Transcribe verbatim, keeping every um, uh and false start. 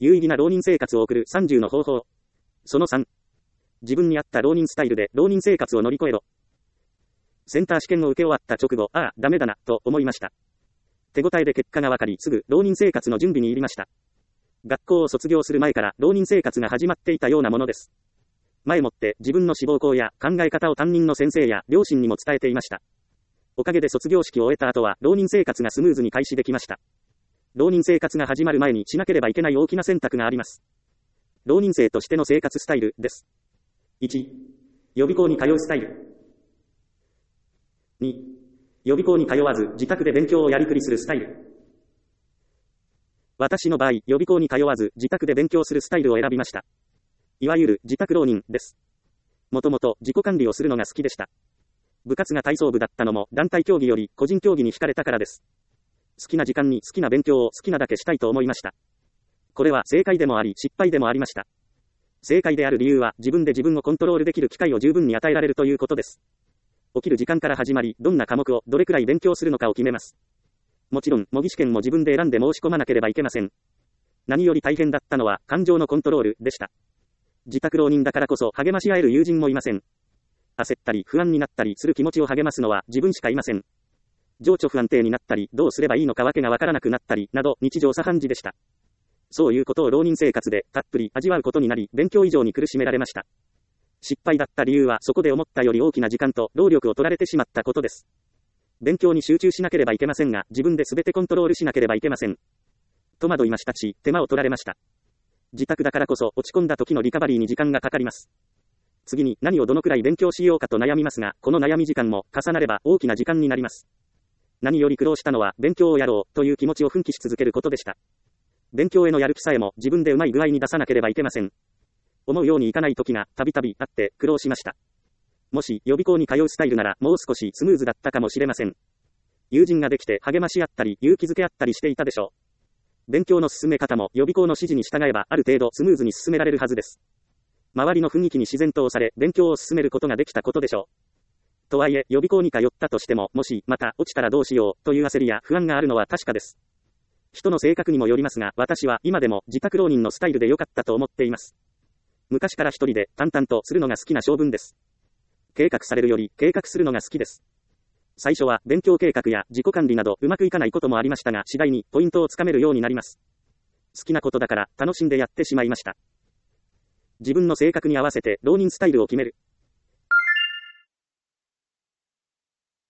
有意義な浪人生活を送るさんじゅうの方法。そのさん。自分に合った浪人スタイルで浪人生活を乗り越えろ。センター試験を受け終わった直後、ああ、ダメだな、と思いました。手応えで結果がわかり、すぐ浪人生活の準備に入りました。学校を卒業する前から浪人生活が始まっていたようなものです。前もって自分の志望校や考え方を担任の先生や両親にも伝えていました。おかげで卒業式を終えた後は浪人生活がスムーズに開始できました。浪人生活が始まる前にしなければいけない大きな選択があります。浪人生としての生活スタイルです。いち. 予備校に通うスタイル。に. 予備校に通わず自宅で勉強をやりくりするスタイル。私の場合、予備校に通わず自宅で勉強するスタイルを選びました。いわゆる自宅浪人です。もともと自己管理をするのが好きでした。部活が体操部だったのも団体競技より個人競技に惹かれたからです。好きな時間に好きな勉強を好きなだけしたいと思いました。これは正解でもあり失敗でもありました。正解である理由は自分で自分をコントロールできる機会を十分に与えられるということです。起きる時間から始まり、どんな科目をどれくらい勉強するのかを決めます。もちろん模擬試験も自分で選んで申し込まなければいけません。何より大変だったのは感情のコントロールでした。自宅浪人だからこそ励まし合える友人もいません。焦ったり不安になったりする気持ちを励ますのは自分しかいません。情緒不安定になったり、どうすればいいのかわけがわからなくなったり、など日常茶飯事でした。そういうことを浪人生活でたっぷり味わうことになり、勉強以上に苦しめられました。失敗だった理由はそこで思ったより大きな時間と労力を取られてしまったことです。勉強に集中しなければいけませんが、自分で全てコントロールしなければいけません。戸惑いましたし、手間を取られました。自宅だからこそ落ち込んだ時のリカバリーに時間がかかります。次に何をどのくらい勉強しようかと悩みますが、この悩み時間も重なれば大きな時間になります。何より苦労したのは勉強をやろうという気持ちを奮起し続けることでした。勉強へのやる気さえも自分でうまい具合に出さなければいけません。思うようにいかない時がたびたびあって苦労しました。もし予備校に通うスタイルならもう少しスムーズだったかもしれません。友人ができて励まし合ったり勇気づけ合ったりしていたでしょう。勉強の進め方も予備校の指示に従えばある程度スムーズに進められるはずです。周りの雰囲気に自然と押され勉強を進めることができたことでしょう。とはいえ予備校に通ったとしてももしまた落ちたらどうしようという焦りや不安があるのは確かです。人の性格にもよりますが、私は今でも自宅浪人のスタイルで良かったと思っています。昔から一人で淡々とするのが好きな性分です。計画されるより計画するのが好きです。最初は勉強計画や自己管理などうまくいかないこともありましたが、次第にポイントをつかめるようになります。好きなことだから楽しんでやってしまいました。自分の性格に合わせて浪人スタイルを決める。